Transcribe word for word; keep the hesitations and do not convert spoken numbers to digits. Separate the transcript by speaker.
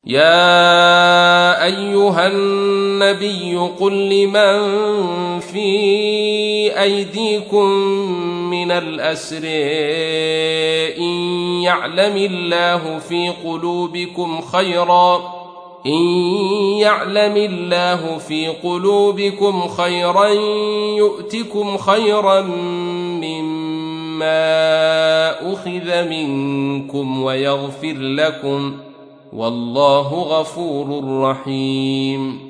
Speaker 1: يا أيها النبي قل لمن في أيديكم من الأسر إن يعلم الله في قلوبكم خيرا إن يعلم الله في قلوبكم خيرا يؤتكم خيرا مما أخذ منكم ويغفر لكم والله غفور رحيم.